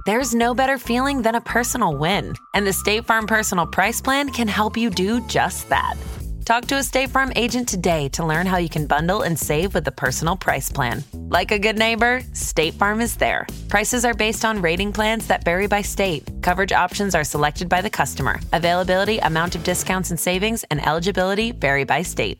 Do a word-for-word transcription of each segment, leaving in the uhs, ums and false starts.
There's no better feeling than a personal win, and the State Farm Personal Price Plan can help you do just that. Talk to a State Farm agent today to learn how you can bundle and save with the Personal Price Plan. Like a good neighbor, State Farm is there. Prices are based on rating plans that vary by state. Coverage options are selected by the customer. Availability, amount of discounts and savings, and eligibility vary by state.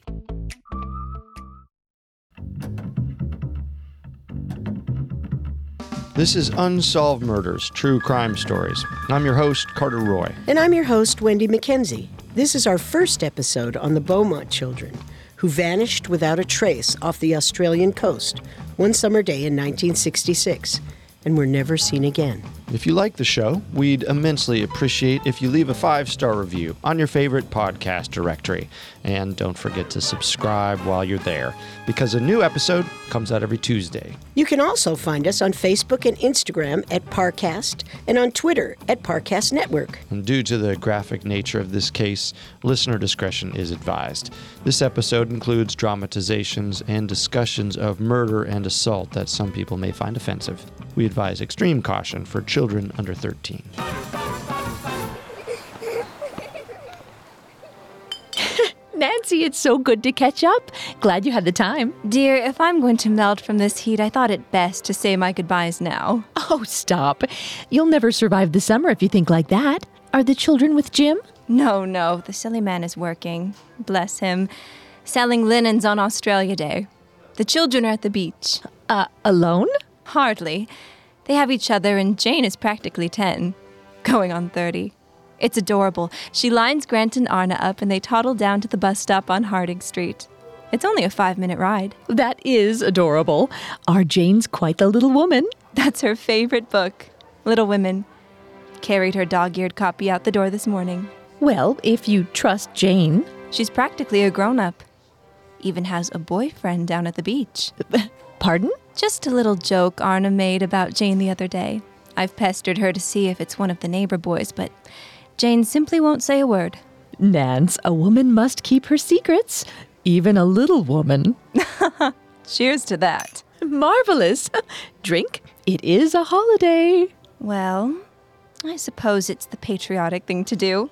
This is Unsolved Murders, True Crime Stories. I'm your host, Carter Roy. And I'm your host, Wendy McKenzie. This is our first episode on the Beaumont children, who vanished without a trace off the Australian coast one summer day in nineteen sixty-six and were never seen again. If you like the show, we'd immensely appreciate if you leave a five-star review on your favorite podcast directory. And don't forget to subscribe while you're there, because a new episode comes out every Tuesday. You can also find us on Facebook and Instagram at Parcast and on Twitter at Parcast Network. And due to the graphic nature of this case, listener discretion is advised. This episode includes dramatizations and discussions of murder and assault that some people may find offensive. We advise extreme caution for children under thirteen. Nancy, it's so good to catch up. Glad you had the time. Dear, if I'm going to melt from this heat, I thought it best to say my goodbyes now. Oh, stop. You'll never survive the summer if you think like that. Are the children with Jim? No, no, the silly man is working. Bless him. Selling linens on Australia Day. The children are at the beach. Uh, alone? Hardly. They have each other, and Jane is practically ten. Going on thirty. It's adorable. She lines Grant and Arna up, and they toddle down to the bus stop on Harding Street. It's only a five-minute ride. That is adorable. Our Jane's quite the little woman. That's her favorite book, Little Women. Carried her dog-eared copy out the door this morning. Well, if you trust Jane. She's practically a grown-up. Even has a boyfriend down at the beach. Pardon? Just a little joke Arna made about Jane the other day. I've pestered her to see if it's one of the neighbor boys, but Jane simply won't say a word. Nance, a woman must keep her secrets, even a little woman. Cheers to that. Marvelous. Drink. It is a holiday. Well, I suppose it's the patriotic thing to do.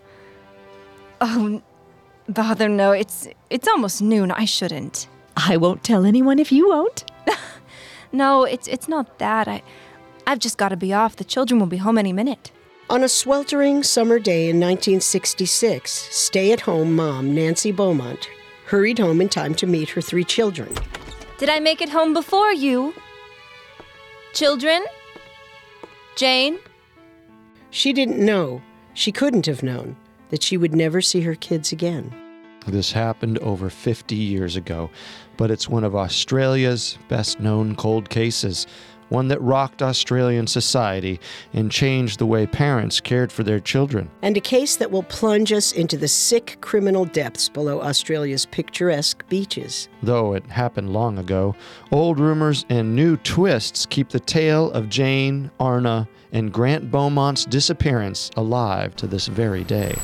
Oh, bother no, it's it's almost noon. I shouldn't. I won't tell anyone if you won't. No, it's it's not that. I, I've just got to be off. The children will be home any minute. On a sweltering summer day in nineteen sixty-six, stay-at-home mom Nancy Beaumont hurried home in time to meet her three children. Did I make it home before you? Children? Jane? She didn't know, she couldn't have known, that she would never see her kids again. This happened over fifty years ago, but it's one of Australia's best-known cold cases, one that rocked Australian society and changed the way parents cared for their children. And a case that will plunge us into the sick criminal depths below Australia's picturesque beaches. Though it happened long ago, old rumors and new twists keep the tale of Jane, Arna, and Grant Beaumont's disappearance alive to this very day.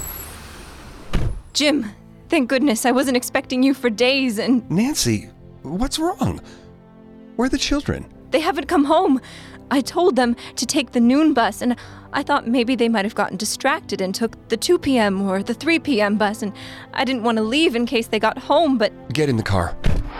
Jim! Thank goodness, I wasn't expecting you for days and... Nancy, what's wrong? Where are the children? They haven't come home. I told them to take the noon bus, and I thought maybe they might have gotten distracted and took the two p.m. or the three p.m. bus, and I didn't want to leave in case they got home, but... Get in the car.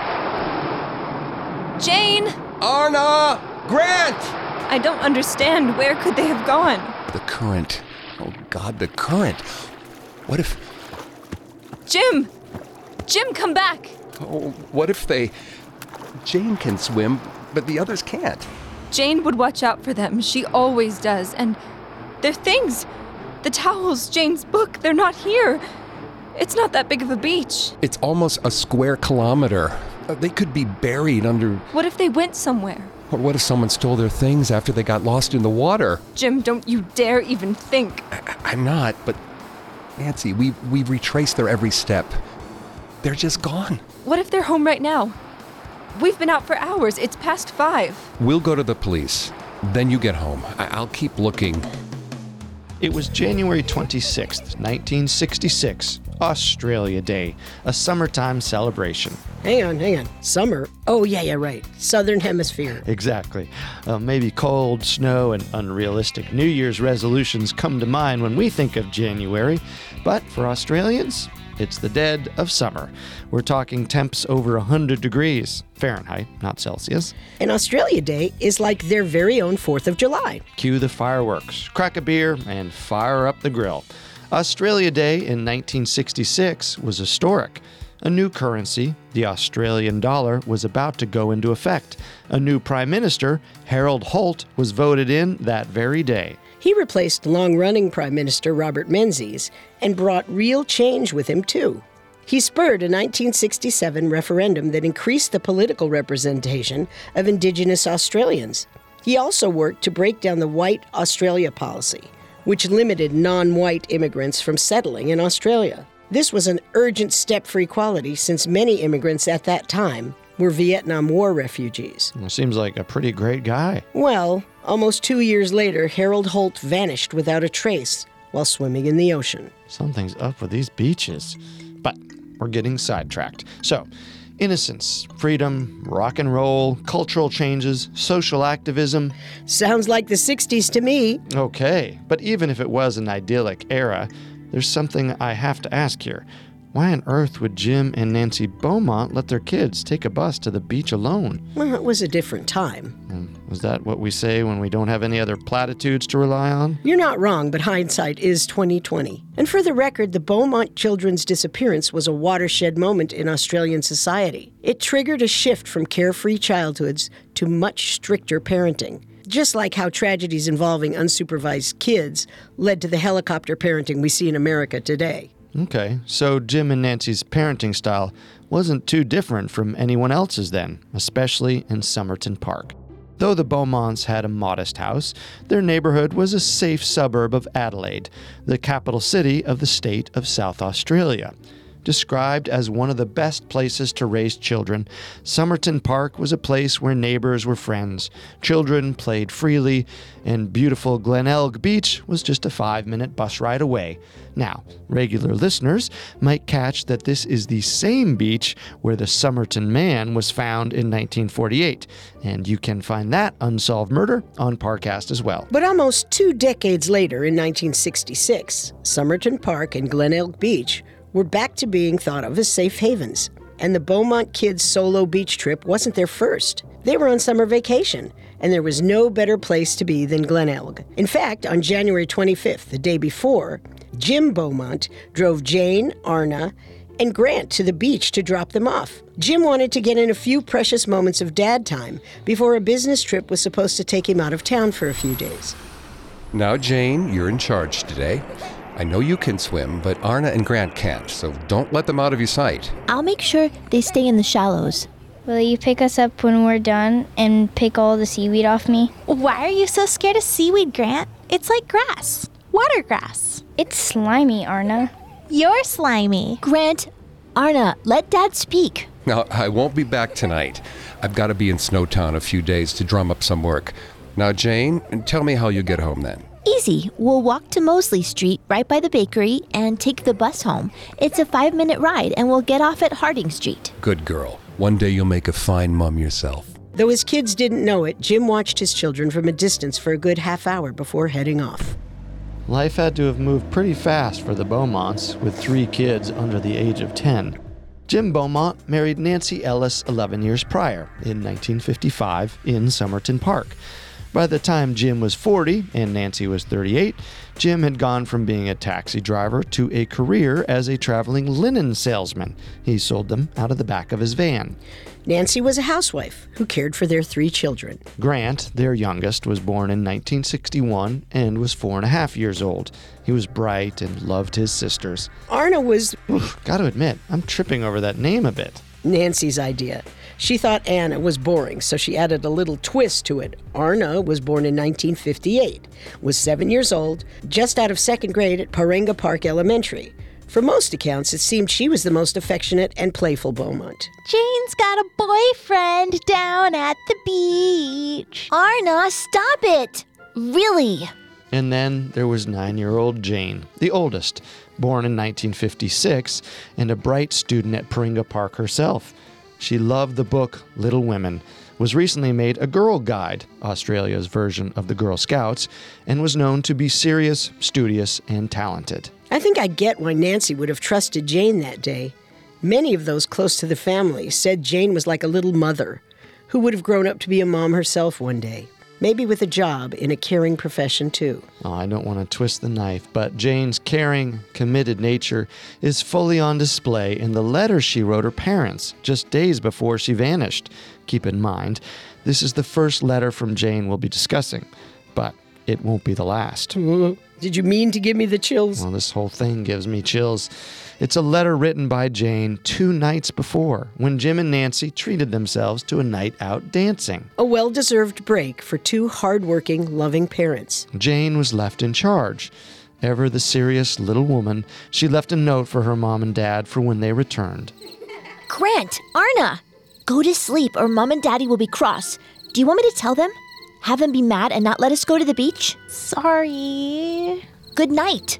Jane! Arna! Grant! I don't understand. Where could they have gone? The current. Oh, God, the current. What if... Jim! Jim, come back! Oh, what if they... Jane can swim, but the others can't. Jane would watch out for them. She always does. And their things, the towels, Jane's book, they're not here. It's not that big of a beach. It's almost a square kilometer. Uh, they could be buried under... What if they went somewhere? Or what if someone stole their things after they got lost in the water? Jim, don't you dare even think. I- I'm not, but... Nancy, we we've retraced their every step. They're just gone. What if they're home right now? We've been out for hours. It's past five. We'll go to the police. Then you get home. I- I'll keep looking. It was January twenty-sixth, nineteen sixty-six, Australia Day, a summertime celebration. Hang on, hang on. Summer? Oh, yeah, yeah, right. Southern Hemisphere. Exactly. Uh, maybe cold, snow, and unrealistic New Year's resolutions come to mind when we think of January. But for Australians, it's the dead of summer. We're talking temps over one hundred degrees Fahrenheit, not Celsius. And Australia Day is like their very own fourth of July. Cue the fireworks, crack a beer, and fire up the grill. Australia Day in nineteen sixty-six was historic. A new currency, the Australian dollar, was about to go into effect. A new Prime Minister, Harold Holt, was voted in that very day. He replaced long-running Prime Minister Robert Menzies and brought real change with him, too. He spurred a nineteen sixty-seven referendum that increased the political representation of Indigenous Australians. He also worked to break down the White Australia policy, which limited non-white immigrants from settling in Australia. This was an urgent step for equality since many immigrants at that time were Vietnam War refugees. Well, seems like a pretty great guy. Well, almost two years later, Harold Holt vanished without a trace while swimming in the ocean. Something's up with these beaches. But we're getting sidetracked. So, innocence, freedom, rock and roll, cultural changes, social activism. Sounds like the sixties to me. Okay, but even if it was an idyllic era, there's something I have to ask here. Why on earth would Jim and Nancy Beaumont let their kids take a bus to the beach alone? Well, it was a different time. Um, is that what we say when we don't have any other platitudes to rely on? You're not wrong, but hindsight is twenty twenty. And for the record, the Beaumont children's disappearance was a watershed moment in Australian society. It triggered a shift from carefree childhoods to much stricter parenting. Just like how tragedies involving unsupervised kids led to the helicopter parenting we see in America today. Okay, so Jim and Nancy's parenting style wasn't too different from anyone else's then, especially in Somerton Park. Though the Beaumonts had a modest house, their neighborhood was a safe suburb of Adelaide, the capital city of the state of South Australia. Described as one of the best places to raise children, Somerton Park was a place where neighbors were friends, children played freely, and beautiful Glenelg Beach was just a five-minute bus ride away. Now, regular listeners might catch that this is the same beach where the Somerton Man was found in nineteen forty-eight, and you can find that unsolved murder on Parcast as well. But almost two decades later, in nineteen sixty-six, Somerton Park and Glenelg Beach were back to being thought of as safe havens. And the Beaumont kids' solo beach trip wasn't their first. They were on summer vacation, and there was no better place to be than Glenelg. In fact, on January twenty-fifth, the day before, Jim Beaumont drove Jane, Arna, and Grant to the beach to drop them off. Jim wanted to get in a few precious moments of dad time before a business trip was supposed to take him out of town for a few days. Now, Jane, you're in charge today. I know you can swim, but Arna and Grant can't, so don't let them out of your sight. I'll make sure they stay in the shallows. Will you pick us up when we're done and pick all the seaweed off me? Why are you so scared of seaweed, Grant? It's like grass. Water grass. It's slimy, Arna. You're slimy. Grant, Arna, let Dad speak. Now, I won't be back tonight. I've got to be in Snowtown a few days to drum up some work. Now, Jane, tell me how you get home then. Easy. We'll walk to Mosley Street, right by the bakery, and take the bus home. It's a five-minute ride, and we'll get off at Harding Street. Good girl. One day you'll make a fine mom yourself. Though his kids didn't know it, Jim watched his children from a distance for a good half hour before heading off. Life had to have moved pretty fast for the Beaumonts, with three kids under the age of ten. Jim Beaumont married Nancy Ellis eleven years prior, in nineteen fifty-five, in Somerton Park. By the time Jim was forty and Nancy was thirty-eight, Jim had gone from being a taxi driver to a career as a traveling linen salesman. He sold them out of the back of his van. Nancy was a housewife who cared for their three children. Grant, their youngest, was born in nineteen sixty-one and was four and a half years old. He was bright and loved his sisters. Arna was... Oof, gotta admit, I'm tripping over that name a bit. Nancy's idea. She thought Anna was boring, so she added a little twist to it. Arna was born in nineteen fifty-eight, was seven years old, just out of second grade at Parenga Park Elementary. For most accounts, it seemed she was the most affectionate and playful Beaumont. Jane's got a boyfriend down at the beach. Arna, stop it! Really? And then there was nine-year-old Jane, the oldest, born in nineteen fifty-six, and a bright student at Paringa Park herself. She loved the book Little Women, was recently made a Girl Guide, Australia's version of the Girl Scouts, and was known to be serious, studious, and talented. I think I get why Nancy would have trusted Jane that day. Many of those close to the family said Jane was like a little mother who would have grown up to be a mom herself one day. Maybe with a job in a caring profession, too. Oh, I don't want to twist the knife, but Jane's caring, committed nature is fully on display in the letter she wrote her parents just days before she vanished. Keep in mind, this is the first letter from Jane we'll be discussing, but it won't be the last. Did you mean to give me the chills? Well, this whole thing gives me chills. It's a letter written by Jane two nights before, when Jim and Nancy treated themselves to a night out dancing. A well-deserved break for two hard-working, loving parents. Jane was left in charge. Ever the serious little woman, she left a note for her mom and dad for when they returned. Grant, Arna, go to sleep or Mom and Daddy will be cross. Do you want me to tell them? Have them be mad and not let us go to the beach? Sorry. Good night.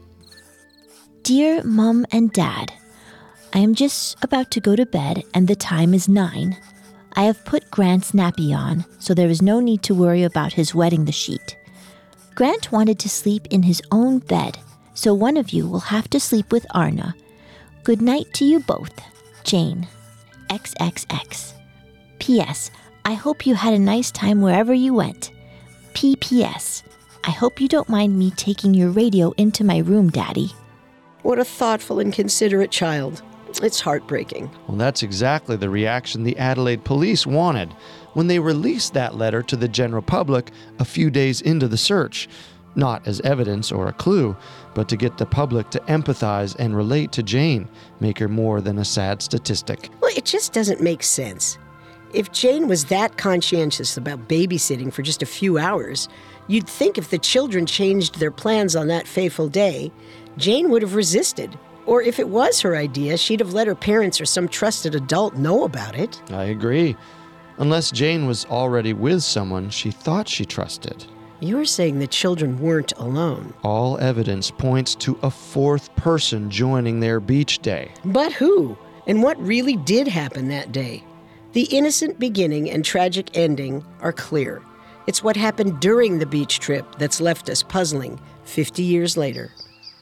Dear Mom and Dad, I am just about to go to bed and the time is nine. I have put Grant's nappy on, so there is no need to worry about his wetting the sheet. Grant wanted to sleep in his own bed, so one of you will have to sleep with Arna. Good night to you both. Jane. X X X. P S. I hope you had a nice time wherever you went. P P S. I hope you don't mind me taking your radio into my room, Daddy. What a thoughtful and considerate child. It's heartbreaking. Well, that's exactly the reaction the Adelaide police wanted when they released that letter to the general public a few days into the search. Not as evidence or a clue, but to get the public to empathize and relate to Jane, make her more than a sad statistic. Well, it just doesn't make sense. If Jane was that conscientious about babysitting for just a few hours, you'd think if the children changed their plans on that fateful day, Jane would have resisted. Or if it was her idea, she'd have let her parents or some trusted adult know about it. I agree. Unless Jane was already with someone she thought she trusted. You're saying the children weren't alone. All evidence points to a fourth person joining their beach day. But who? And what really did happen that day? The innocent beginning and tragic ending are clear. It's what happened during the beach trip that's left us puzzling fifty years later.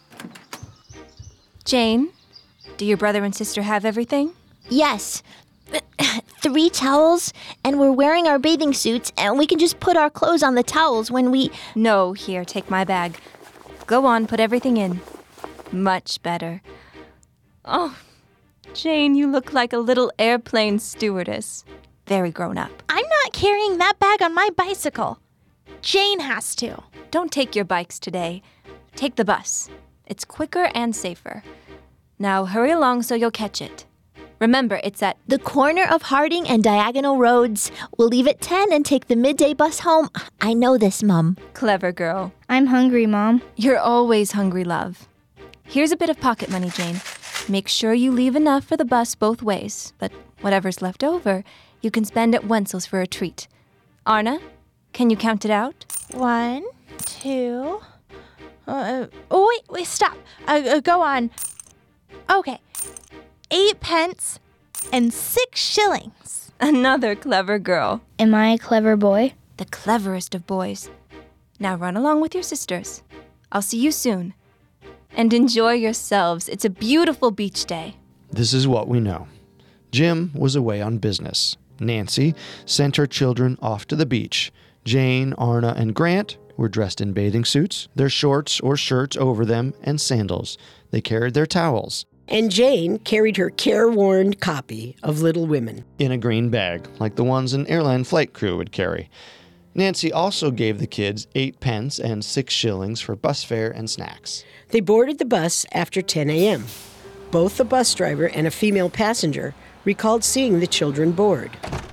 Jane, do your brother and sister have everything? Yes. Three towels, and we're wearing our bathing suits, and we can just put our clothes on the towels when we... No, here, take my bag. Go on, put everything in. Much better. Oh, Jane, you look like a little airplane stewardess. Very grown up. I'm not carrying that bag on my bicycle. Jane has to. Don't take your bikes today. Take the bus. It's quicker and safer. Now hurry along so you'll catch it. Remember, it's at the corner of Harding and Diagonal Roads. We'll leave at ten and take the midday bus home. I know this, Mom. Clever girl. I'm hungry, Mom. You're always hungry, love. Here's a bit of pocket money, Jane. Make sure you leave enough for the bus both ways, but whatever's left over, you can spend at Wenzel's for a treat. Arna, can you count it out? One, two... Uh, oh, wait, wait, stop. Uh, uh, go on. Okay. Eight pence and six shillings. Another clever girl. Am I a clever boy? The cleverest of boys. Now run along with your sisters. I'll see you soon. And enjoy yourselves. It's a beautiful beach day. This is what we know. Jim was away on business. Nancy sent her children off to the beach. Jane, Arna, and Grant were dressed in bathing suits, their shorts or shirts over them, and sandals. They carried their towels. And Jane carried her careworn copy of Little Women in a green bag, like the ones an airline flight crew would carry. Nancy also gave the kids eight pence and six shillings for bus fare and snacks. They boarded the bus after ten a.m. Both the bus driver and a female passenger recalled seeing the children board.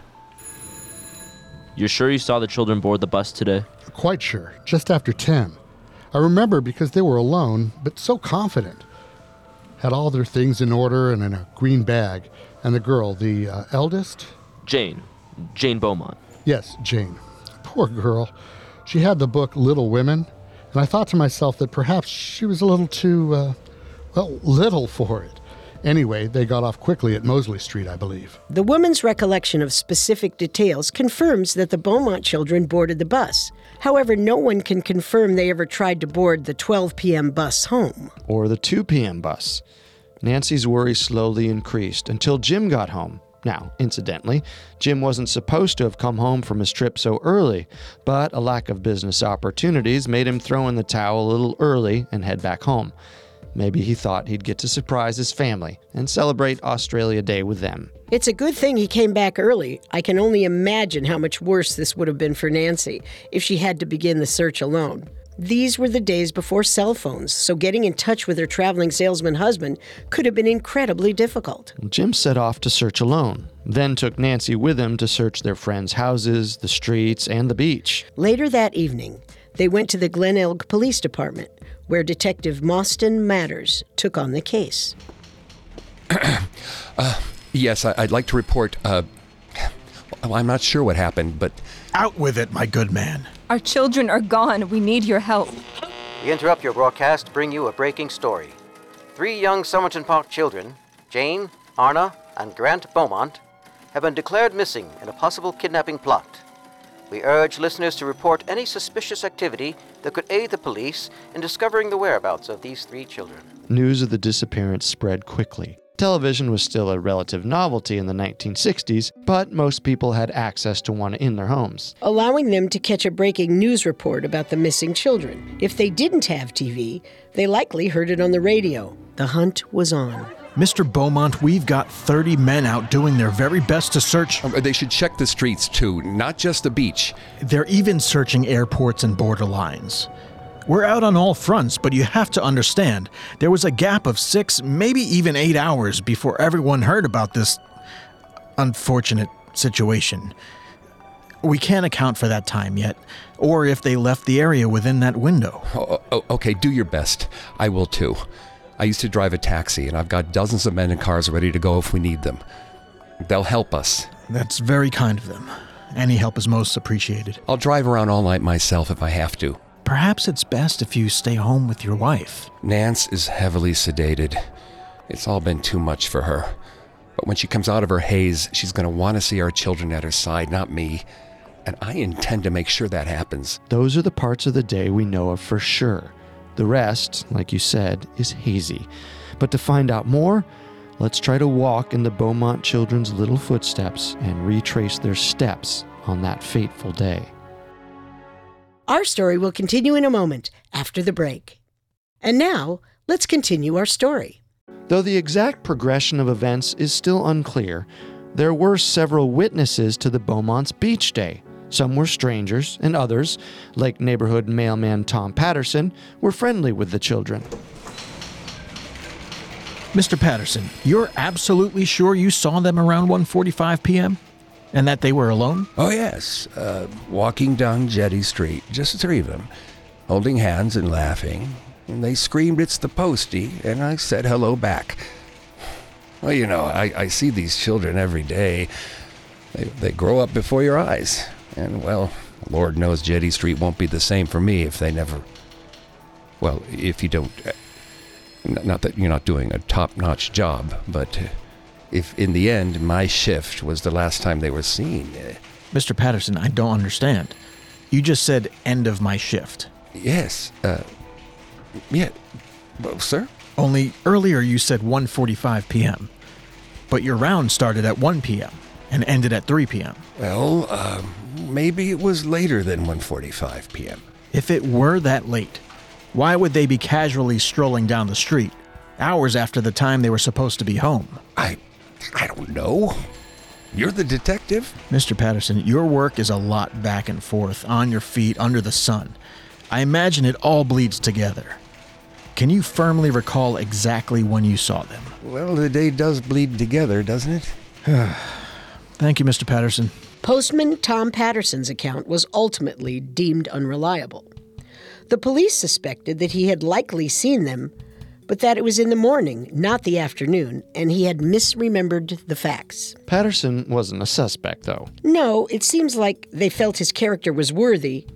You're sure you saw the children board the bus today? Quite sure. Just after ten. I remember because they were alone, but so confident. Had all their things in order and in a green bag. And the girl, the uh, eldest? Jane. Jane Beaumont. Yes, Jane. Poor girl. She had the book Little Women, And I thought to myself that perhaps she was a little too, uh, well, little for it. Anyway, they got off quickly at Mosley Street, I believe. The woman's recollection of specific details confirms that the Beaumont children boarded the bus. However, no one can confirm they ever tried to board the twelve p.m. bus home. Or the two p.m. bus. Nancy's worry slowly increased until Jim got home. Now, incidentally, Jim wasn't supposed to have come home from his trip so early, but a lack of business opportunities made him throw in the towel a little early and head back home. Maybe he thought he'd get to surprise his family and celebrate Australia Day with them. It's a good thing he came back early. I can only imagine how much worse this would have been for Nancy if she had to begin the search alone. These were the days before cell phones, so getting in touch with her traveling salesman husband could have been incredibly difficult. Jim set off to search alone, then took Nancy with him to search their friends' houses, the streets, and the beach. Later that evening, they went to the Glen Elg Police Department, where Detective Mostyn Matters took on the case. uh, yes, I, I'd like to report, uh, well, I'm not sure what happened, but... Out with it, my good man. Our children are gone. We need your help. We interrupt your broadcast to bring you a breaking story. Three young Somerton Park children, Jane, Arna, and Grant Beaumont, have been declared missing in a possible kidnapping plot. We urge listeners to report any suspicious activity that could aid the police in discovering the whereabouts of these three children. News of the disappearance spread quickly. Television was still a relative novelty in the nineteen sixties, but most people had access to one in their homes, allowing them to catch a breaking news report about the missing children. If they didn't have T V, they likely heard it on the radio. The hunt was on. Mister Beaumont, we've got thirty men out doing their very best to search... Um, they should check the streets, too, not just the beach. They're even searching airports and borderlines. We're out on all fronts, but you have to understand, there was a gap of six, maybe even eight hours before everyone heard about this unfortunate situation. We can't account for that time yet, or if they left the area within that window. Oh, oh, okay, do your best. I will, too. I used to drive a taxi, and I've got dozens of men in cars ready to go if we need them. They'll help us. That's very kind of them. Any help is most appreciated. I'll drive around all night myself if I have to. Perhaps it's best if you stay home with your wife. Nance is heavily sedated. It's all been too much for her. But when she comes out of her haze, she's going to want to see our children at her side, not me. And I intend to make sure that happens. Those are the parts of the day we know of for sure. The rest, like you said, is hazy. But to find out more, let's try to walk in the Beaumont children's little footsteps and retrace their steps on that fateful day. Our story will continue in a moment after the break. And now, let's continue our story. Though the exact progression of events is still unclear, there were several witnesses to the Beaumont's beach day. Some were strangers, and others, like neighborhood mailman Tom Patterson, were friendly with the children. Mister Patterson, you're absolutely sure you saw them around one forty-five p.m.? And that they were alone? Oh, yes. Uh, walking down Jetty Street, just three of them, holding hands and laughing. And they screamed, "It's the postie," and I said hello back. Well, you know, I, I see these children every day. They, they grow up before your eyes. And, well, Lord knows Jetty Street won't be the same for me if they never... Well, if you don't... Uh, not that you're not doing a top-notch job, but... Uh, if in the end my shift was the last time they were seen. Uh, Mister Patterson, I don't understand. You just said end of my shift. Yes. Uh, yeah. Well, sir? Only earlier you said one forty-five p.m. But your round started at one p.m. and ended at three p.m. Well, uh, maybe it was later than one forty-five p.m. If it were that late, why would they be casually strolling down the street, hours after the time they were supposed to be home? I... I don't know. You're the detective? Mister Patterson, your work is a lot back and forth, on your feet, under the sun. I imagine it all bleeds together. Can you firmly recall exactly when you saw them? Well, the day does bleed together, doesn't it? Thank you, Mister Patterson. Postman Tom Patterson's account was ultimately deemed unreliable. The police suspected that he had likely seen them, but that it was in the morning, not the afternoon, and he had misremembered the facts. Patterson wasn't a suspect, though. No, it seems like they felt his character was worthy,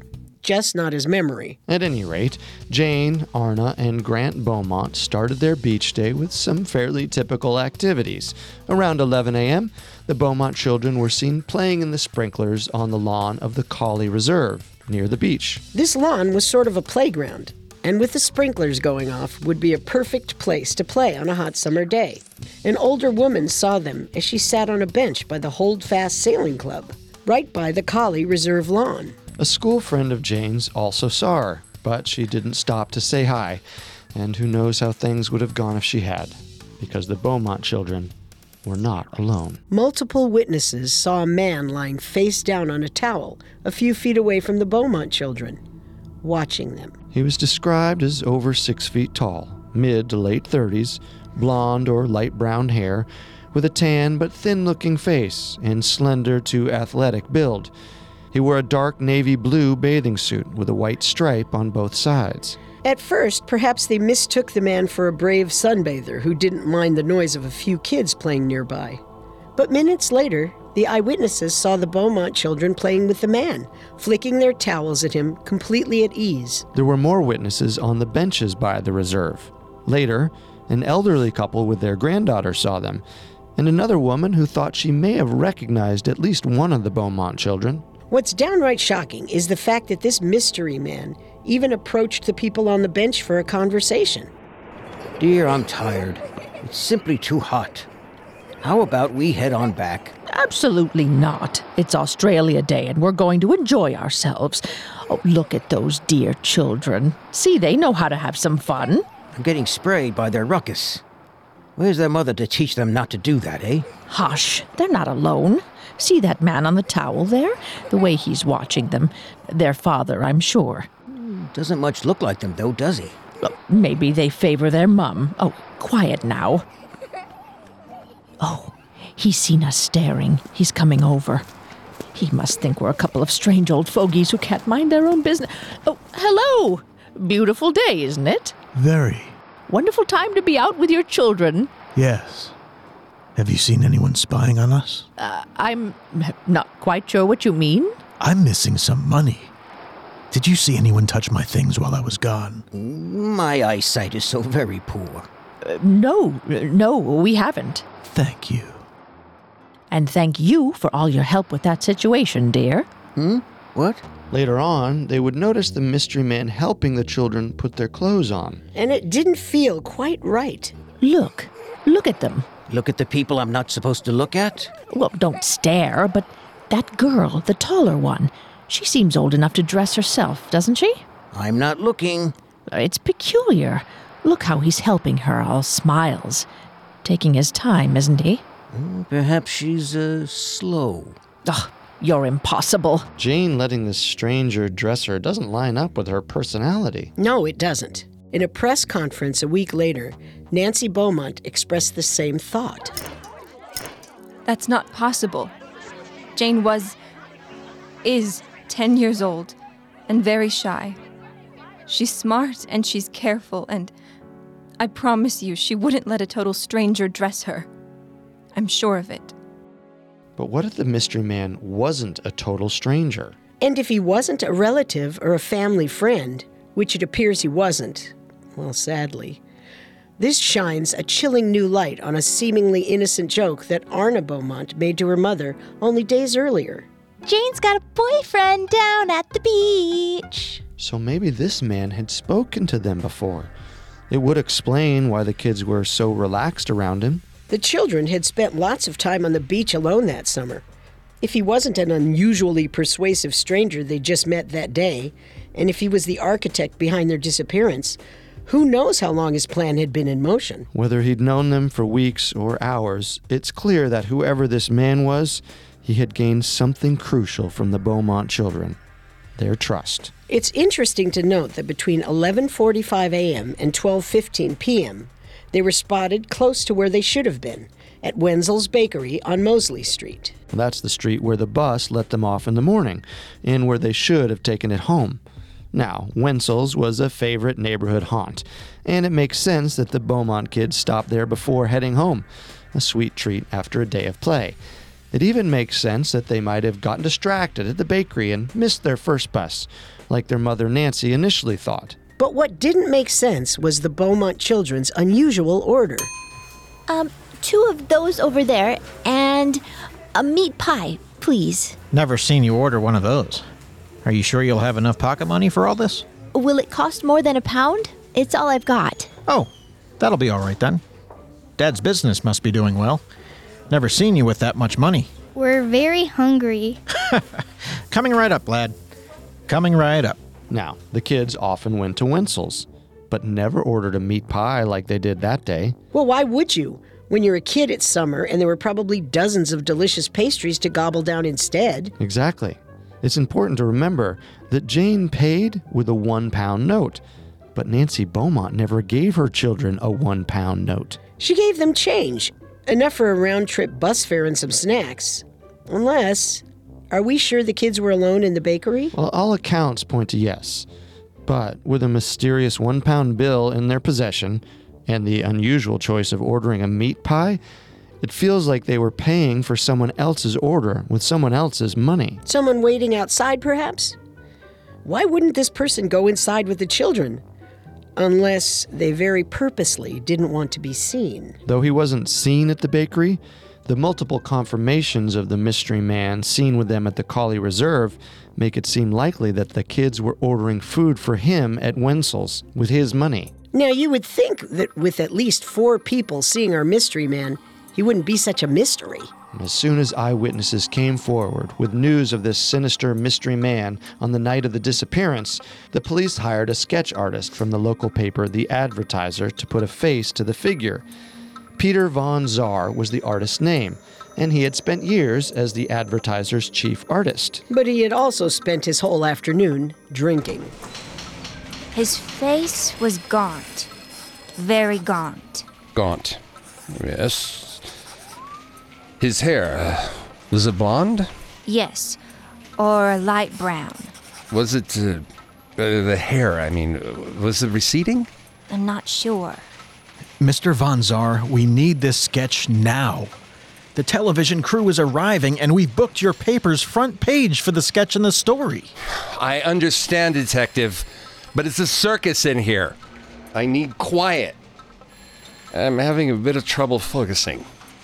just not his memory. At any rate, Jane, Arna, and Grant Beaumont started their beach day with some fairly typical activities. Around eleven a.m., the Beaumont children were seen playing in the sprinklers on the lawn of the Collie Reserve, near the beach. This lawn was sort of a playground, and with the sprinklers going off, would be a perfect place to play on a hot summer day. An older woman saw them as she sat on a bench by the Holdfast Sailing Club, right by the Collie Reserve lawn. A school friend of Jane's also saw her, but she didn't stop to say hi, and who knows how things would have gone if she had, because the Beaumont children were not alone. Multiple witnesses saw a man lying face down on a towel a few feet away from the Beaumont children, watching them. He was described as over six feet tall, mid to late thirties, blonde or light brown hair, with a tan but thin-looking face and slender to athletic build. He wore a dark navy blue bathing suit with a white stripe on both sides. At first, perhaps they mistook the man for a brave sunbather who didn't mind the noise of a few kids playing nearby. But minutes later, the eyewitnesses saw the Beaumont children playing with the man, flicking their towels at him completely at ease. There were more witnesses on the benches by the reserve. Later, an elderly couple with their granddaughter saw them, and another woman who thought she may have recognized at least one of the Beaumont children. What's downright shocking is the fact that this mystery man even approached the people on the bench for a conversation. Dear, I'm tired. It's simply too hot. How about we head on back? Absolutely not. It's Australia Day and we're going to enjoy ourselves. Oh, look at those dear children. See, they know how to have some fun. I'm getting sprayed by their ruckus. Where's their mother to teach them not to do that, eh? Hush, they're not alone. See that man on the towel there? The way he's watching them. Their father, I'm sure. Doesn't much look like them, though, does he? Well, maybe they favor their mum. Oh, quiet now. Oh, he's seen us staring. He's coming over. He must think we're a couple of strange old fogies who can't mind their own business. Oh, hello! Beautiful day, isn't it? Very. Wonderful time to be out with your children. Yes. Have you seen anyone spying on us? Uh, I'm not quite sure what you mean. I'm missing some money. Did you see anyone touch my things while I was gone? My eyesight is so very poor. Uh, no, no, we haven't. Thank you. And thank you for all your help with that situation, dear. Hmm? What? Later on, they would notice the mystery man helping the children put their clothes on. And it didn't feel quite right. Look. Look at them. Look at the people I'm not supposed to look at? Well, don't stare, but that girl, the taller one, she seems old enough to dress herself, doesn't she? I'm not looking. It's peculiar. Look how he's helping her, all smiles. Taking his time, isn't he? Perhaps she's, uh, slow. Ugh, you're impossible. Jane letting this stranger dress her doesn't line up with her personality. No, it doesn't. In a press conference a week later, Nancy Beaumont expressed the same thought. That's not possible. Jane was, is ten years old and very shy. She's smart and she's careful, and I promise you she wouldn't let a total stranger dress her. I'm sure of it. But what if the mystery man wasn't a total stranger? And if he wasn't a relative or a family friend, which it appears he wasn't, well, sadly, this shines a chilling new light on a seemingly innocent joke that Arna Beaumont made to her mother only days earlier. Jane's got a boyfriend down at the beach. So maybe this man had spoken to them before. It would explain why the kids were so relaxed around him. The children had spent lots of time on the beach alone that summer. If he wasn't an unusually persuasive stranger they just met that day, and if he was the architect behind their disappearance, who knows how long his plan had been in motion? Whether he'd known them for weeks or hours, it's clear that whoever this man was, he had gained something crucial from the Beaumont children: their trust. It's interesting to note that between eleven forty-five a.m. and twelve fifteen p.m., they were spotted close to where they should have been, at Wenzel's Bakery on Mosley Street. That's the street where the bus let them off in the morning, and where they should have taken it home. Now, Wenzel's was a favorite neighborhood haunt, and it makes sense that the Beaumont kids stopped there before heading home, a sweet treat after a day of play. It even makes sense that they might have gotten distracted at the bakery and missed their first bus, like their mother Nancy initially thought. But what didn't make sense was the Beaumont children's unusual order. Um, two of those over there and a meat pie, please. Never seen you order one of those. Are you sure you'll have enough pocket money for all this? Will it cost more than a pound? It's all I've got. Oh, that'll be all right then. Dad's business must be doing well. Never seen you with that much money. We're very hungry. Coming right up, lad. Coming right up. Now, the kids often went to Wenzel's, but never ordered a meat pie like they did that day. Well, why would you? When you're a kid, it's summer, and there were probably dozens of delicious pastries to gobble down instead. Exactly. It's important to remember that Jane paid with a one-pound note, but Nancy Beaumont never gave her children a one-pound note. She gave them change, enough for a round-trip bus fare and some snacks. Unless, are we sure the kids were alone in the bakery? Well, all accounts point to yes. But with a mysterious one-pound bill in their possession and the unusual choice of ordering a meat pie, it feels like they were paying for someone else's order with someone else's money. Someone waiting outside, perhaps? Why wouldn't this person go inside with the children? Unless they very purposely didn't want to be seen. Though he wasn't seen at the bakery, the multiple confirmations of the mystery man seen with them at the Collie Reserve make it seem likely that the kids were ordering food for him at Wenzel's with his money. Now, you would think that with at least four people seeing our mystery man, he wouldn't be such a mystery. As soon as eyewitnesses came forward with news of this sinister mystery man on the night of the disappearance, the police hired a sketch artist from the local paper, The Advertiser, to put a face to the figure. Peter Von Czar was the artist's name, and he had spent years as the Advertiser's chief artist. But he had also spent his whole afternoon drinking. His face was gaunt. Very gaunt. Gaunt. Yes. His hair, uh, was it blonde? Yes, or light brown. Was it, uh, uh, the hair, I mean, was it receding? I'm not sure. Mister Von Czar, we need this sketch now. The television crew is arriving, and we've booked your paper's front page for the sketch and the story. I understand, Detective, but it's a circus in here. I need quiet. I'm having a bit of trouble focusing.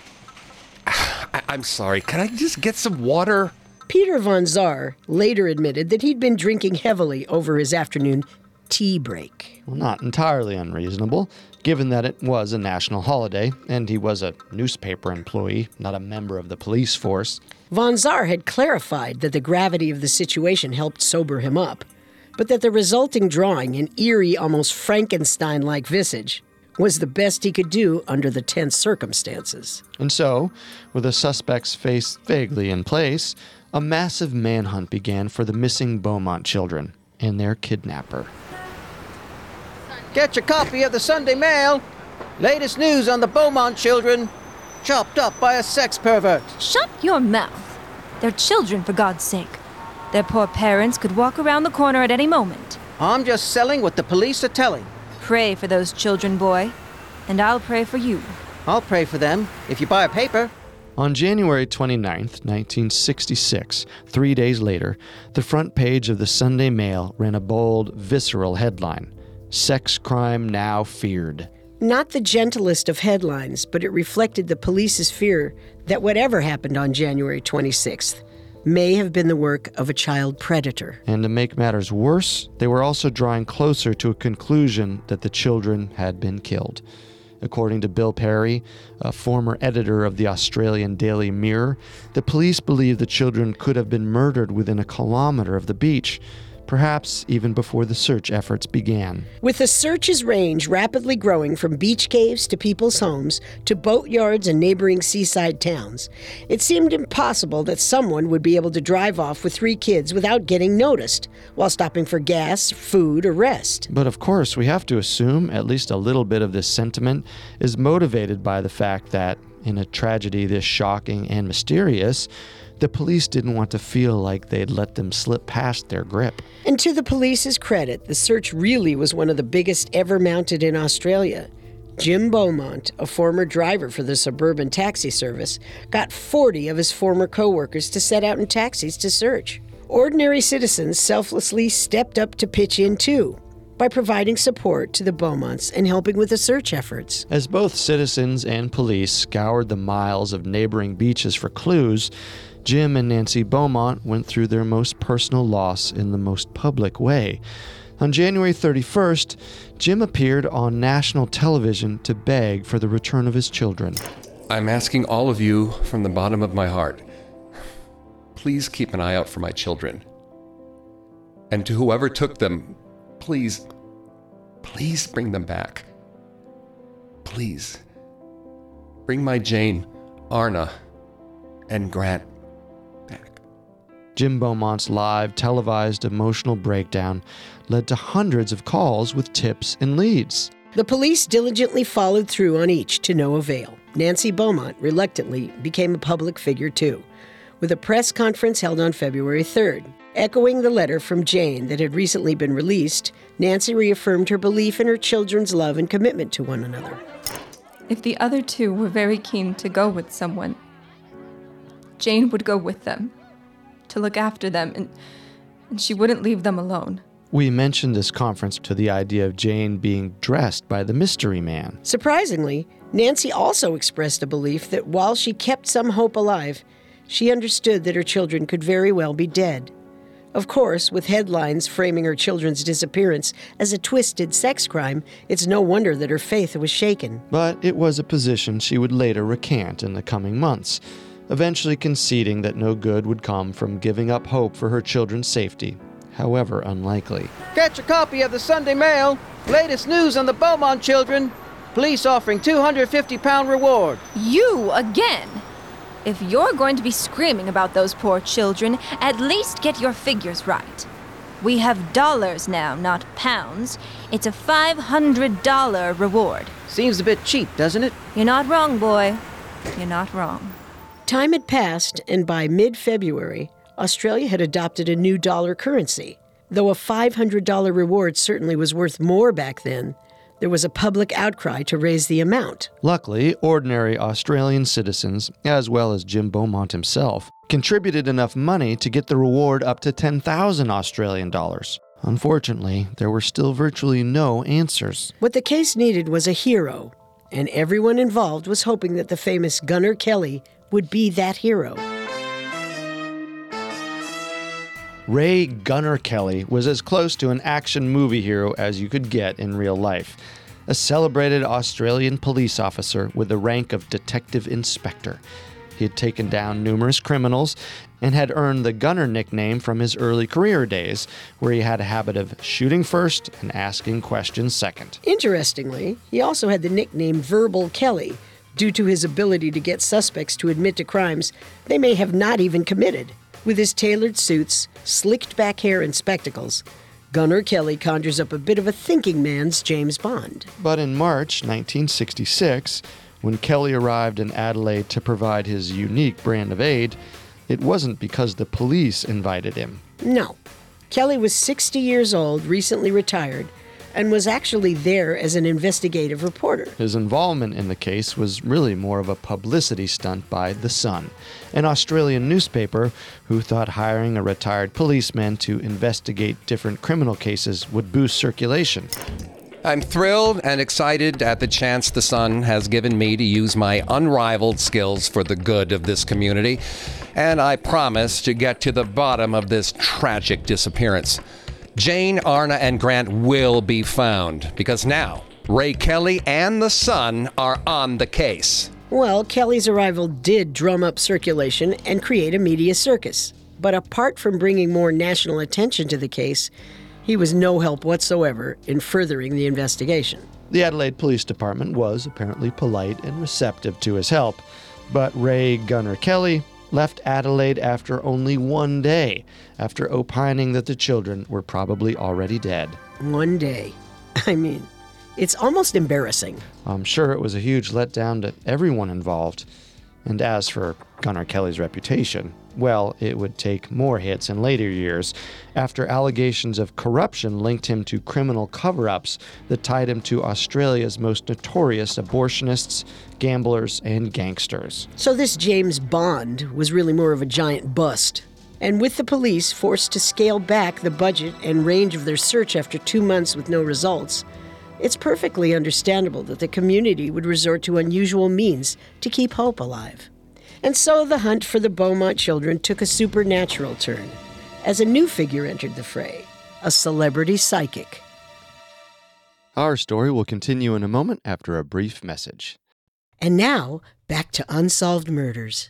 I- I'm sorry, can I just get some water? Peter Von Czar later admitted that he'd been drinking heavily over his afternoon tea break. Well, not entirely unreasonable, given that it was a national holiday, and he was a newspaper employee, not a member of the police force. Von Czar had clarified that the gravity of the situation helped sober him up, but that the resulting drawing, an eerie, almost Frankenstein-like visage, was the best he could do under the tense circumstances. And so, with the suspect's face vaguely in place, a massive manhunt began for the missing Beaumont children and their kidnapper. Get your copy of the Sunday Mail. Latest news on the Beaumont children. Chopped up by a sex pervert. Shut your mouth. They're children, for God's sake. Their poor parents could walk around the corner at any moment. I'm just selling what the police are telling. Pray for those children, boy. And I'll pray for you. I'll pray for them if you buy a paper. On January twenty-ninth, nineteen sixty-six, three days later, the front page of the Sunday Mail ran a bold, visceral headline: Sex crime now feared. Not the gentlest of headlines, but it reflected the police's fear that whatever happened on January twenty-sixth may have been the work of a child predator. And to make matters worse, they were also drawing closer to a conclusion that the children had been killed. According to Bill Perry, a former editor of the Australian Daily Mirror, the police believe the children could have been murdered within a kilometer of the beach, perhaps even before the search efforts began. With the search's range rapidly growing from beach caves to people's homes to boatyards and neighboring seaside towns, it seemed impossible that someone would be able to drive off with three kids without getting noticed, while stopping for gas, food, or rest. But of course, we have to assume at least a little bit of this sentiment is motivated by the fact that, in a tragedy this shocking and mysterious, the police didn't want to feel like they'd let them slip past their grip. And to the police's credit, the search really was one of the biggest ever mounted in Australia. Jim Beaumont, a former driver for the suburban taxi service, got forty of his former co-workers to set out in taxis to search. Ordinary citizens selflessly stepped up to pitch in too, by providing support to the Beaumonts and helping with the search efforts. As both citizens and police scoured the miles of neighboring beaches for clues, Jim and Nancy Beaumont went through their most personal loss in the most public way. On January thirty-first, Jim appeared on national television to beg for the return of his children. I'm asking all of you from the bottom of my heart, please keep an eye out for my children. And to whoever took them, please, please bring them back. Please. Bring my Jane, Arna, and Grant back. Jim Beaumont's live, televised emotional breakdown led to hundreds of calls with tips and leads. The police diligently followed through on each to no avail. Nancy Beaumont reluctantly became a public figure too, with a press conference held on February third. Echoing the letter from Jane that had recently been released, Nancy reaffirmed her belief in her children's love and commitment to one another. If the other two were very keen to go with someone, Jane would go with them, to look after them, and, and she wouldn't leave them alone. We mentioned this conference to the idea of Jane being dressed by the mystery man. Surprisingly, Nancy also expressed a belief that while she kept some hope alive, she understood that her children could very well be dead. Of course, with headlines framing her children's disappearance as a twisted sex crime, it's no wonder that her faith was shaken. But it was a position she would later recant in the coming months, eventually conceding that no good would come from giving up hope for her children's safety, however unlikely. Catch a copy of the Sunday Mail. Latest news on the Beaumont children. Police offering two hundred fifty pound reward. You again! If you're going to be screaming about those poor children, at least get your figures right. We have dollars now, not pounds. It's a five hundred dollars reward. Seems a bit cheap, doesn't it? You're not wrong, boy. You're not wrong. Time had passed, and by mid-February, Australia had adopted a new dollar currency. Though a five hundred dollars reward certainly was worth more back then, there was a public outcry to raise the amount. Luckily, ordinary Australian citizens, as well as Jim Beaumont himself, contributed enough money to get the reward up to ten thousand Australian dollars. Unfortunately, there were still virtually no answers. What the case needed was a hero, and everyone involved was hoping that the famous Gunner Kelly would be that hero. Ray Gunner Kelly was as close to an action movie hero as you could get in real life. A celebrated Australian police officer with the rank of detective inspector. He had taken down numerous criminals and had earned the Gunner nickname from his early career days, where he had a habit of shooting first and asking questions second. Interestingly, he also had the nickname Verbal Kelly, due to his ability to get suspects to admit to crimes they may have not even committed. With his tailored suits, slicked back hair, and spectacles, Gunner Kelly conjures up a bit of a thinking man's James Bond. But in March nineteen sixty-six, when Kelly arrived in Adelaide to provide his unique brand of aid, it wasn't because the police invited him. No. Kelly was sixty years old, recently retired, and was actually there as an investigative reporter. His involvement in the case was really more of a publicity stunt by The Sun, an Australian newspaper who thought hiring a retired policeman to investigate different criminal cases would boost circulation. I'm thrilled and excited at the chance The Sun has given me to use my unrivaled skills for the good of this community, and I promise to get to the bottom of this tragic disappearance. Jane, Arna, and Grant will be found, because now Ray Kelly and The Sun are on the case. Well, Kelly's arrival did drum up circulation and create a media circus. But apart from bringing more national attention to the case, he was no help whatsoever in furthering the investigation. The Adelaide Police Department was apparently polite and receptive to his help, but Ray Gunner Kelly left Adelaide after only one day, after opining that the children were probably already dead. One day. I mean, it's almost embarrassing. I'm sure it was a huge letdown to everyone involved. And as for Gunner Kelly's reputation, well, it would take more hits in later years, after allegations of corruption linked him to criminal cover-ups that tied him to Australia's most notorious abortionists, gamblers, and gangsters. So this James Bond was really more of a giant bust. And with the police forced to scale back the budget and range of their search after two months with no results, it's perfectly understandable that the community would resort to unusual means to keep hope alive. And so the hunt for the Beaumont children took a supernatural turn, as a new figure entered the fray, a celebrity psychic. Our story will continue in a moment after a brief message. And now, back to Unsolved Murders.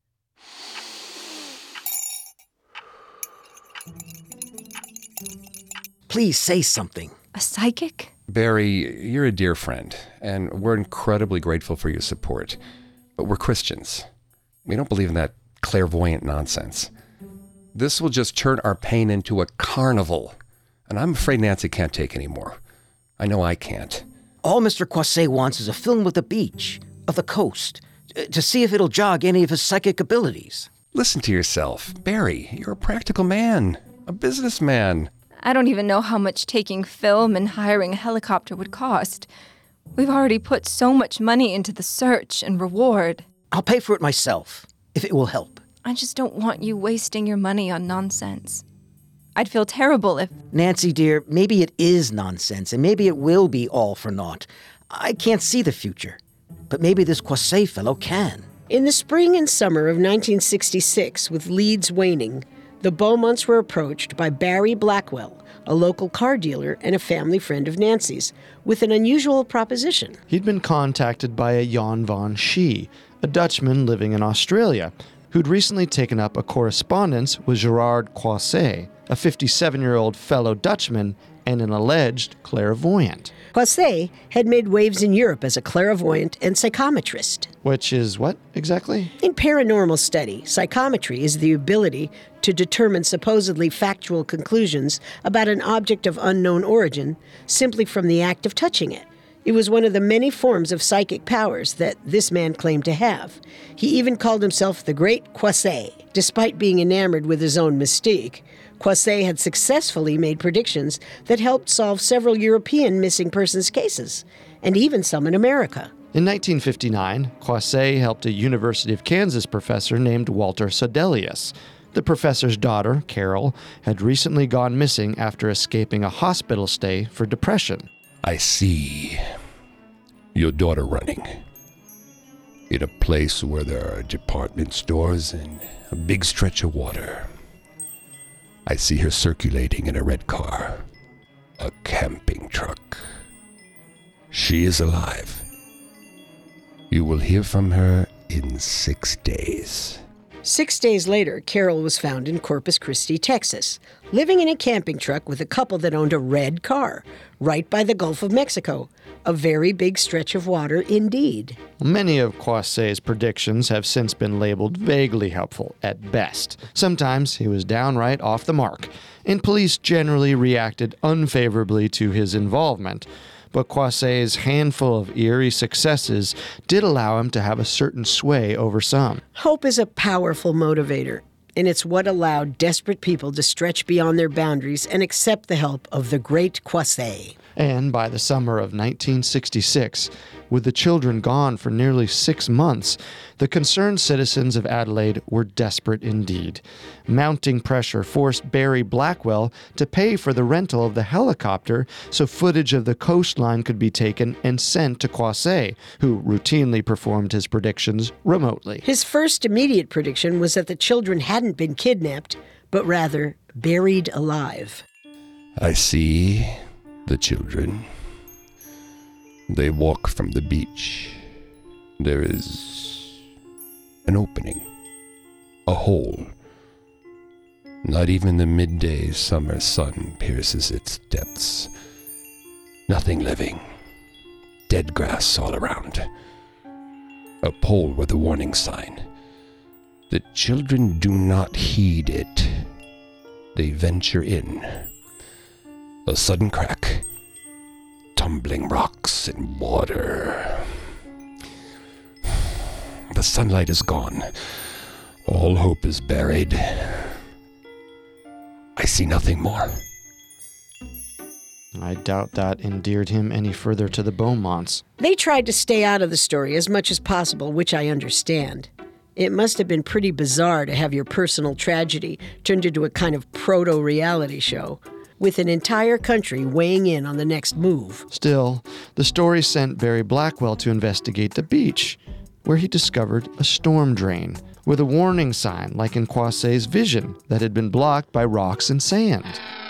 Please say something. A psychic? Barry, you're a dear friend, and we're incredibly grateful for your support. But we're Christians. We don't believe in that clairvoyant nonsense. This will just turn our pain into a carnival, and I'm afraid Nancy can't take any more. I know I can't. All Mister Croisset wants is a film of the beach, of the coast, to see if it'll jog any of his psychic abilities. Listen to yourself. Barry, you're a practical man, a businessman. I don't even know how much taking film and hiring a helicopter would cost. We've already put so much money into the search and reward. I'll pay for it myself, if it will help. I just don't want you wasting your money on nonsense. I'd feel terrible if... Nancy, dear, maybe it is nonsense, and maybe it will be all for naught. I can't see the future, but maybe this Croisset fellow can. In the spring and summer of nineteen sixty-six, with leads waning, the Beaumonts were approached by Barry Blackwell, a local car dealer and a family friend of Nancy's, with an unusual proposition. He'd been contacted by a Jan van Schie, a Dutchman living in Australia, who'd recently taken up a correspondence with Gerard Croisset, a fifty-seven-year-old fellow Dutchman and an alleged clairvoyant. Croisset had made waves in Europe as a clairvoyant and psychometrist. Which is what, exactly? In paranormal study, psychometry is the ability to determine supposedly factual conclusions about an object of unknown origin simply from the act of touching it. It was one of the many forms of psychic powers that this man claimed to have. He even called himself the Great Croisset. Despite being enamored with his own mystique, Croisset had successfully made predictions that helped solve several European missing persons cases, and even some in America. In nineteen fifty-nine, Croisset helped a University of Kansas professor named Walter Sodelius. The professor's daughter, Carol, had recently gone missing after escaping a hospital stay for depression. I see your daughter running in a place where there are department stores and a big stretch of water. I see her circulating in a red car, a camping truck. She is alive. You will hear from her in six days. Six days later, Carol was found in Corpus Christi, Texas, living in a camping truck with a couple that owned a red car, right by the Gulf of Mexico. A very big stretch of water indeed. Many of Croisset's predictions have since been labeled vaguely helpful, at best. Sometimes he was downright off the mark, and police generally reacted unfavorably to his involvement. But Croisset's handful of eerie successes did allow him to have a certain sway over some. Hope is a powerful motivator, and it's what allowed desperate people to stretch beyond their boundaries and accept the help of the Great Croisset. And by the summer of nineteen sixty-six, with the children gone for nearly six months, the concerned citizens of Adelaide were desperate indeed. Mounting pressure forced Barry Blackwell to pay for the rental of the helicopter so footage of the coastline could be taken and sent to Croisset, who routinely performed his predictions remotely. His first immediate prediction was that the children hadn't been kidnapped, but rather buried alive. I see the children. They walk from the beach. There is an opening, a hole. Not even the midday summer sun pierces its depths. Nothing living. Dead grass all around. A pole with a warning sign. The children do not heed it. They venture in. A sudden crack. Tumbling rocks and water. The sunlight is gone. All hope is buried. I see nothing more. I doubt that endeared him any further to the Beaumonts. They tried to stay out of the story as much as possible, which I understand. It must have been pretty bizarre to have your personal tragedy turned into a kind of proto-reality show, with an entire country weighing in on the next move. Still, the story sent Barry Blackwell to investigate the beach, where he discovered a storm drain with a warning sign like in Croisset's vision that had been blocked by rocks and sand.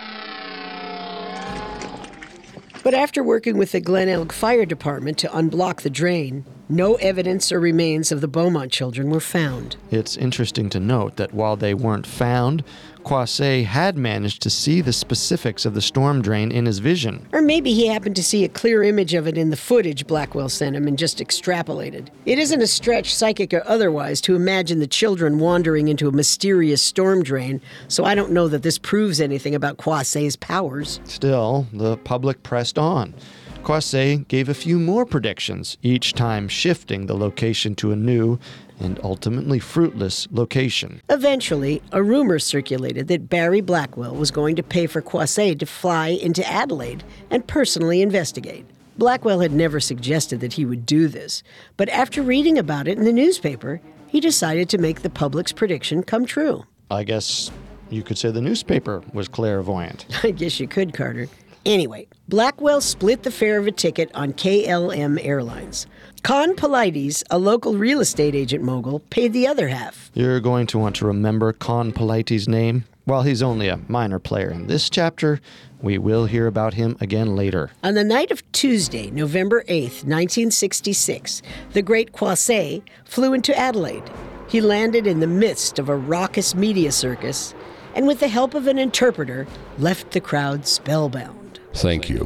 But after working with the Glen Elg Fire Department to unblock the drain, no evidence or remains of the Beaumont children were found. It's interesting to note that while they weren't found, Croisset had managed to see the specifics of the storm drain in his vision. Or maybe he happened to see a clear image of it in the footage Blackwell sent him and just extrapolated. It isn't a stretch, psychic or otherwise, to imagine the children wandering into a mysterious storm drain, so I don't know that this proves anything about Croisset's powers. Still, the public pressed on. Croisset gave a few more predictions, each time shifting the location to a new and ultimately fruitless location. Eventually, a rumor circulated that Barry Blackwell was going to pay for Croisset to fly into Adelaide and personally investigate. Blackwell had never suggested that he would do this, but after reading about it in the newspaper, he decided to make the public's prediction come true. I guess you could say the newspaper was clairvoyant. I guess you could, Carter. Anyway, Blackwell split the fare of a ticket on K L M Airlines. Con Polites, a local real estate agent mogul, paid the other half. You're going to want to remember Con Polites' name. While he's only a minor player in this chapter, we will hear about him again later. On the night of Tuesday, November eighth, nineteen sixty-six, the great Croisset flew into Adelaide. He landed in the midst of a raucous media circus, and with the help of an interpreter, left the crowd spellbound. Thank you.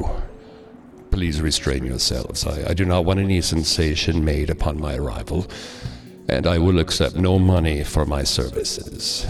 Please restrain yourselves. I, I do not want any sensation made upon my arrival, and I will accept no money for my services.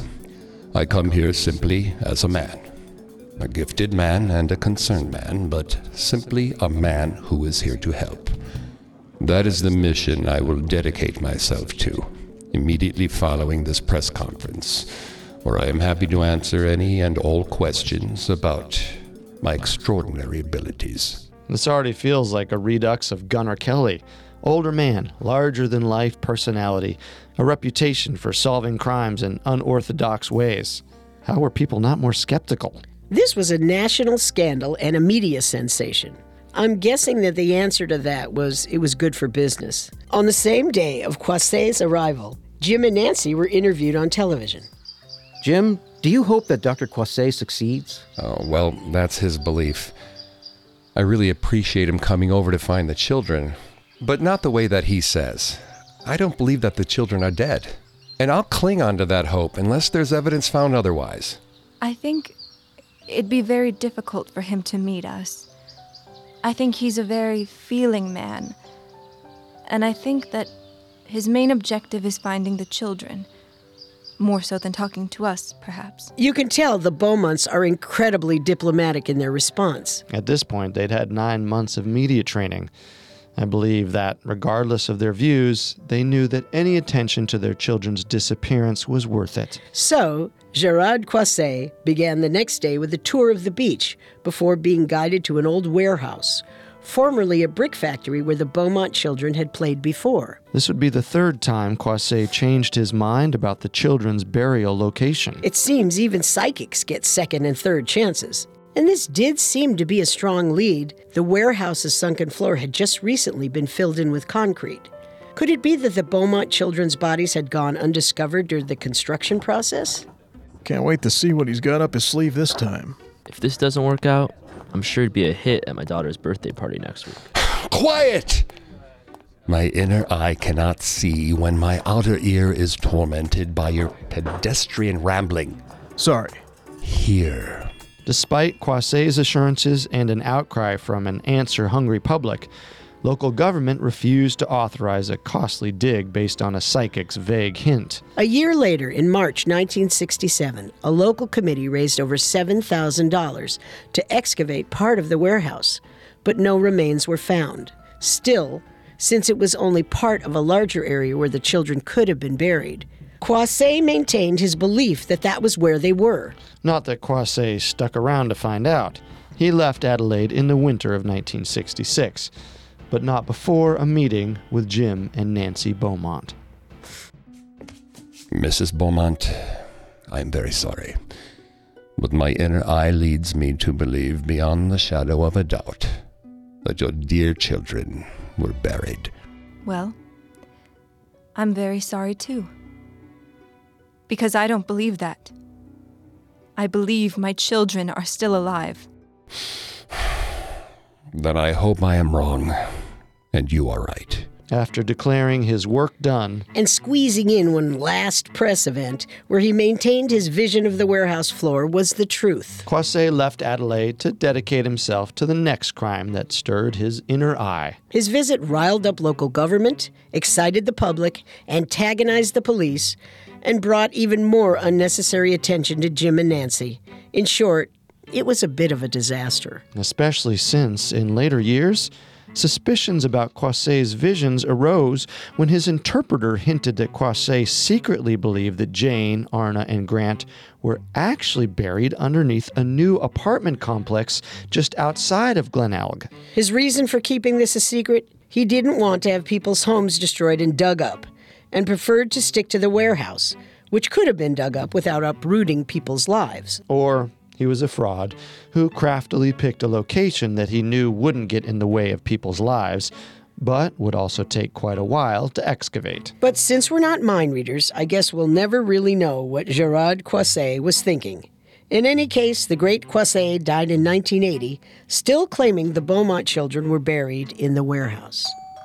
I come here simply as a man, a gifted man and a concerned man, but simply a man who is here to help. That is the mission I will dedicate myself to, immediately following this press conference, where I am happy to answer any and all questions about my extraordinary abilities. This already feels like a redux of Gunnar Kelly. Older man, larger-than-life personality, a reputation for solving crimes in unorthodox ways. How were people not more skeptical? This was a national scandal and a media sensation. I'm guessing that the answer to that was it was good for business. On the same day of Croisset's arrival, Jim and Nancy were interviewed on television. Jim, do you hope that Doctor Croisset succeeds? Oh, well, that's his belief. I really appreciate him coming over to find the children, but not the way that he says. I don't believe that the children are dead, and I'll cling on to that hope unless there's evidence found otherwise. I think it'd be very difficult for him to meet us. I think he's a very feeling man, and I think that his main objective is finding the children. More so than talking to us, perhaps. You can tell the Beaumonts are incredibly diplomatic in their response. At this point, they'd had nine months of media training. I believe that, regardless of their views, they knew that any attention to their children's disappearance was worth it. So, Gerard Croisset began the next day with a tour of the beach before being guided to an old warehouse, formerly a brick factory where the Beaumont children had played before. This would be the third time Croisset changed his mind about the children's burial location. It seems even psychics get second and third chances. And this did seem to be a strong lead. The warehouse's sunken floor had just recently been filled in with concrete. Could it be that the Beaumont children's bodies had gone undiscovered during the construction process? Can't wait to see what he's got up his sleeve this time. If this doesn't work out, I'm sure it'd be a hit at my daughter's birthday party next week. Quiet! My inner eye cannot see when my outer ear is tormented by your pedestrian rambling. Sorry. Here. Despite Croisset's assurances and an outcry from an answer-hungry public, local government refused to authorize a costly dig based on a psychic's vague hint. A year later, in March nineteen sixty-seven, a local committee raised over seven thousand dollars to excavate part of the warehouse, but no remains were found. Still, since it was only part of a larger area where the children could have been buried, Croisset maintained his belief that that was where they were. Not that Croisset stuck around to find out. He left Adelaide in the winter of nineteen sixty-six, but not before a meeting with Jim and Nancy Beaumont. Missus Beaumont, I am very sorry, but my inner eye leads me to believe beyond the shadow of a doubt that your dear children were buried. Well, I'm very sorry too. Because I don't believe that. I believe my children are still alive. Then I hope I am wrong, and you are right. After declaring his work done and squeezing in one last press event where he maintained his vision of the warehouse floor was the truth, Croisset left Adelaide to dedicate himself to the next crime that stirred his inner eye. His visit riled up local government, excited the public, antagonized the police, and brought even more unnecessary attention to Jim and Nancy. In short, it was a bit of a disaster. Especially since, in later years, suspicions about Croisset's visions arose when his interpreter hinted that Croisset secretly believed that Jane, Arna, and Grant were actually buried underneath a new apartment complex just outside of Glenelg. His reason for keeping this a secret? He didn't want to have people's homes destroyed and dug up, and preferred to stick to the warehouse, which could have been dug up without uprooting people's lives. Or he was a fraud who craftily picked a location that he knew wouldn't get in the way of people's lives, but would also take quite a while to excavate. But since we're not mind readers, I guess we'll never really know what Gerard Croisset was thinking. In any case, the great Croisset died in nineteen eighty, still claiming the Beaumont children were buried in the warehouse.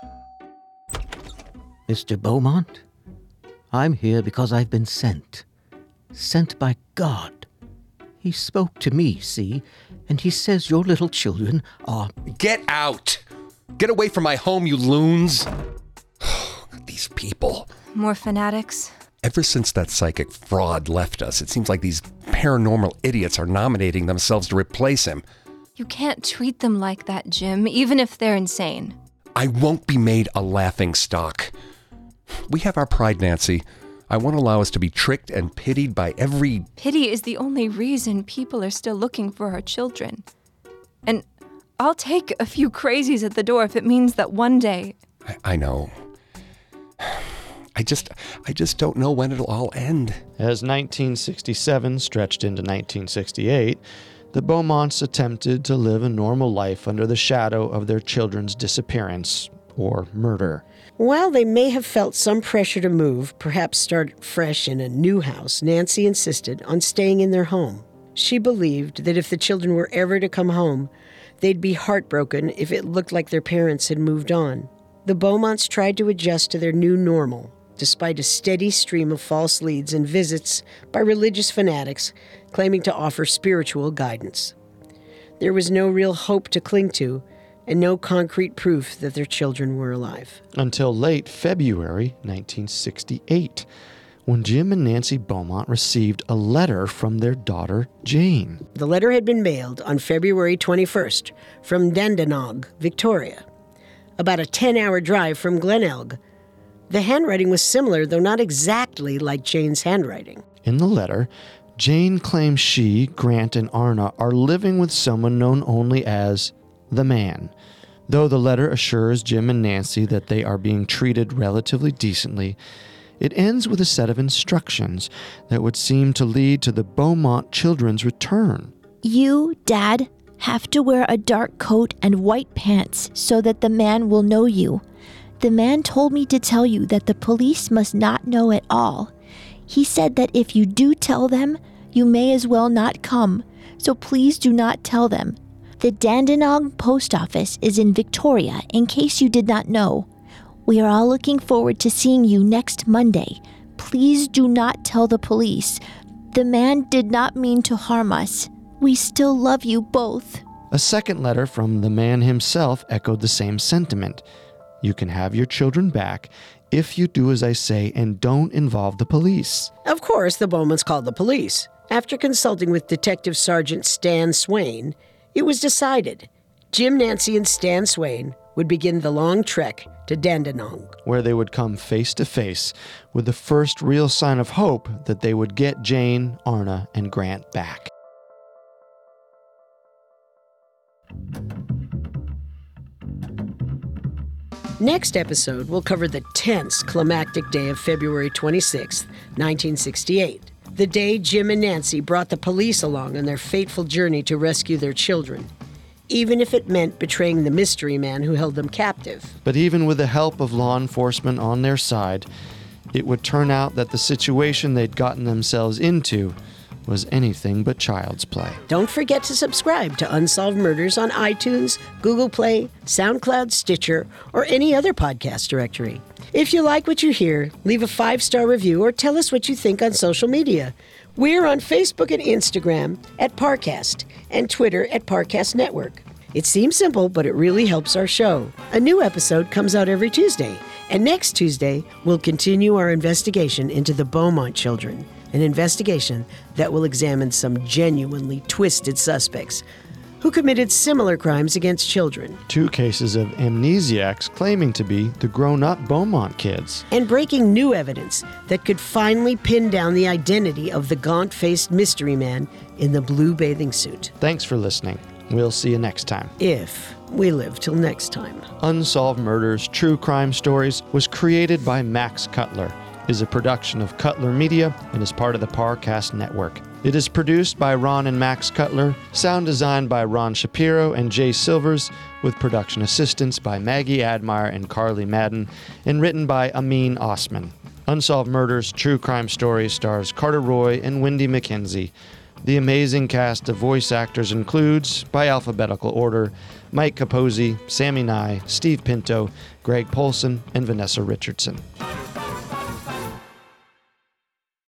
Mister Beaumont, I'm here because I've been sent. Sent by God. He spoke to me, see, and he says your little children are... Get out! Get away from my home, you loons! These people. More fanatics. Ever since that psychic fraud left us, it seems like these paranormal idiots are nominating themselves to replace him. You can't treat them like that, Jim, even if they're insane. I won't be made a laughing stock. We have our pride, Nancy. I won't allow us to be tricked and pitied by every... Pity is the only reason people are still looking for our children. And I'll take a few crazies at the door if it means that one day... I, I know. I just, I just don't know when it'll all end. As nineteen sixty-seven stretched into nineteen sixty-eight, the Beaumonts attempted to live a normal life under the shadow of their children's disappearance or murder. While they may have felt some pressure to move, perhaps start fresh in a new house, Nancy insisted on staying in their home. She believed that if the children were ever to come home, they'd be heartbroken if it looked like their parents had moved on. The Beaumonts tried to adjust to their new normal, despite a steady stream of false leads and visits by religious fanatics claiming to offer spiritual guidance. There was no real hope to cling to, and no concrete proof that their children were alive. Until late February nineteen sixty-eight, when Jim and Nancy Beaumont received a letter from their daughter, Jane. The letter had been mailed on February twenty-first from Dandenong, Victoria, about a ten-hour drive from Glenelg. The handwriting was similar, though not exactly like Jane's handwriting. In the letter, Jane claims she, Grant, and Arna are living with someone known only as the man. Though the letter assures Jim and Nancy that they are being treated relatively decently, it ends with a set of instructions that would seem to lead to the Beaumont children's return. You, Dad, have to wear a dark coat and white pants so that the man will know you. The man told me to tell you that the police must not know at all. He said that if you do tell them, you may as well not come, so please do not tell them. The Dandenong post office is in Victoria, in case you did not know. We are all looking forward to seeing you next Monday. Please do not tell the police. The man did not mean to harm us. We still love you both. A second letter from the man himself echoed the same sentiment. You can have your children back if you do as I say and don't involve the police. Of course, the Beaumonts called the police. After consulting with Detective Sergeant Stan Swain, it was decided Jim, Nancy, and Stan Swain would begin the long trek to Dandenong, where they would come face to face with the first real sign of hope that they would get Jane, Arna, and Grant back. Next episode, we'll cover the tense climactic day of February twenty-sixth, nineteen sixty-eight, the day Jim and Nancy brought the police along on their fateful journey to rescue their children, even if it meant betraying the mystery man who held them captive. But even with the help of law enforcement on their side, it would turn out that the situation they'd gotten themselves into was anything but child's play. Don't forget to subscribe to Unsolved Murders on iTunes, Google Play, SoundCloud, Stitcher, or any other podcast directory. If you like what you hear, leave a five-star review or tell us what you think on social media. We're on Facebook and Instagram at Parcast and Twitter at Parcast Network. It seems simple, but it really helps our show. A new episode comes out every Tuesday, and next Tuesday, we'll continue our investigation into the Beaumont children, an investigation that will examine some genuinely twisted suspects who committed similar crimes against children. Two cases of amnesiacs claiming to be the grown-up Beaumont kids. And breaking new evidence that could finally pin down the identity of the gaunt-faced mystery man in the blue bathing suit. Thanks for listening. We'll see you next time. If we live till next time. Unsolved Murders True Crime Stories was created by Max Cutler, is a production of Cutler Media, and is part of the Parcast Network. It is produced by Ron and Max Cutler, sound designed by Ron Shapiro and Jay Silvers, with production assistance by Maggie Admire and Carly Madden, and written by Amin Osman. Unsolved Murders True Crime Stories stars Carter Roy and Wendy McKenzie. The amazing cast of voice actors includes, by alphabetical order, Mike Capozzi, Sammy Nye, Steve Pinto, Greg Polson, and Vanessa Richardson.